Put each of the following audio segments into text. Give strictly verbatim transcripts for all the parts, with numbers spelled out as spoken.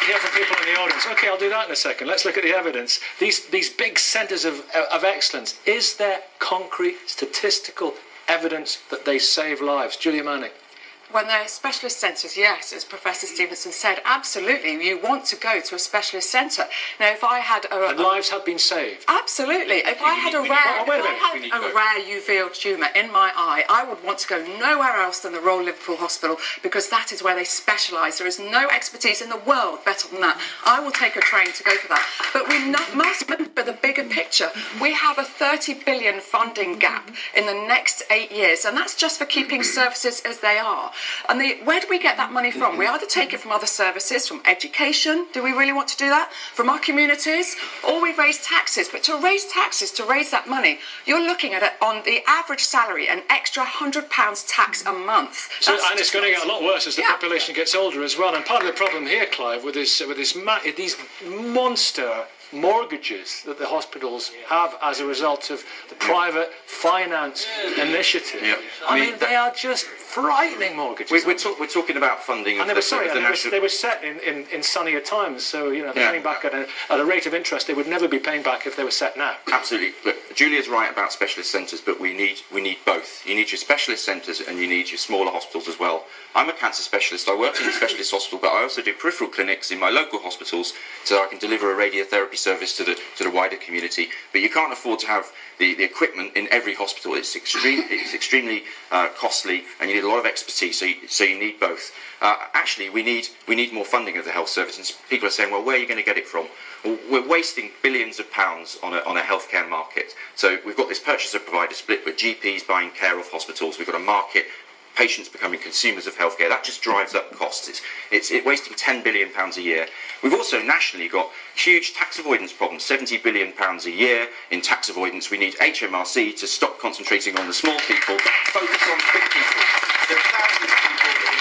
hear from people in the audience. Okay, I'll do that in a second. Let's look at the evidence. These these big centres of of excellence. Is there concrete statistical evidence that they save lives? Julia Manning. When they're specialist centres, yes, as Professor Stevenson said, absolutely, you want to go to a specialist centre. Now, if I had a... And lives have been saved. Absolutely. If I had a rare, if I had a rare uveal tumour in my eye, I would want to go nowhere else than the Royal Liverpool Hospital, because that is where they specialise. There is no expertise in the world better than that. I will take a train to go for that. But we must remember the bigger picture. We have a thirty billion funding gap in the next eight years, and that's just for keeping services as they are. And the, where do we get that money from? We either take it from other services, from education. Do we really want to do that? From our communities? Or we raise taxes. But to raise taxes, to raise that money, you're looking at it on the average salary, an extra one hundred pounds tax a month. So, and it's going to get a lot worse as the yeah. population gets older as well. And part of the problem here, Clive, with this, with this ma these monster mortgages that the hospitals have as a result of the private finance initiative. Yeah. I, I mean, mean they are just frightening mortgages. We, we're, talk, we're talking about funding. And they were, sorry, and they, were, they were set in, in, in sunnier times, so you know they're yeah. paying back at a, at a rate of interest they would never be paying back if they were set now. Absolutely. Look, Julia's right about specialist centres, but we need we need both. You need your specialist centres and you need your smaller hospitals as well. I'm a cancer specialist. I work in a specialist hospital, but I also do peripheral clinics in my local hospitals so I can deliver a radiotherapy service to the to the wider community. But you can't afford to have the, the equipment in every hospital. It's extreme it's extremely uh, costly, and you need a lot of expertise. So you, so you need both. Uh, actually, we need we need more funding of the health service. And people are saying, well, where are you going to get it from? Well, we're wasting billions of pounds on a on a healthcare market. So we've got this purchaser provider split with G Ps buying care of hospitals. We've got a market. Patients becoming consumers of healthcare. That just drives up costs. It's, it's it wasting ten billion pounds a year. We've also nationally got huge tax avoidance problems, seventy billion pounds a year in tax avoidance. We need H M R C to stop concentrating on the small people, focus on the big people. There are thousands of people.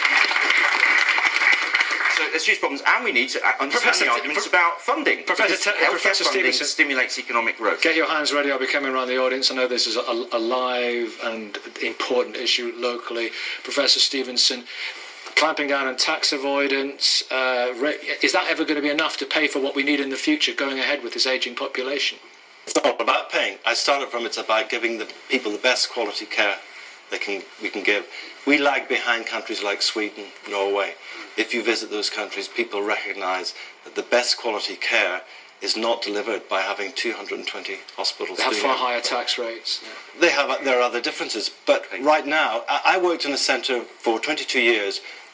So there's huge problems, and we need to understand Professor the arguments about funding. Professor, Professor funding Stevenson stimulates economic growth. Get your hands ready. I'll be coming around the audience. I know this is a, a live and important issue locally. Professor Stevenson, clamping down on tax avoidance, uh, is that ever going to be enough to pay for what we need in the future going ahead with this ageing population? It's not about paying. I started from it's about giving the people the best quality care they can, we can give. We lag behind countries like Sweden, Norway. If you visit those countries, people recognise that the best quality care is not delivered by having two hundred twenty hospitals. They have far it. higher tax rates. Yeah. They have. There are other differences. But right now, I worked in a centre for twenty-two years